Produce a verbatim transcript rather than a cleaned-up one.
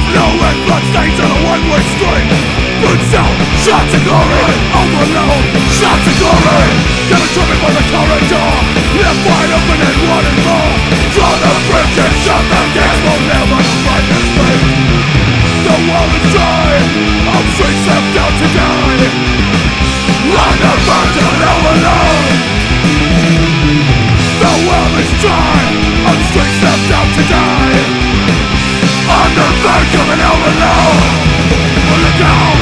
No red blood stains on a one-way street. Boots out, shots of glory. Overload, shots of glory. Get a driven by the corridor. Left wide open and wanting more. Draw the bridge and shut the gates. Will never find this fate. The wall is dry. All streets left out to die. On the verge of an overload. The well is dry. All streets left out to die. On the verge of an overload. Look out!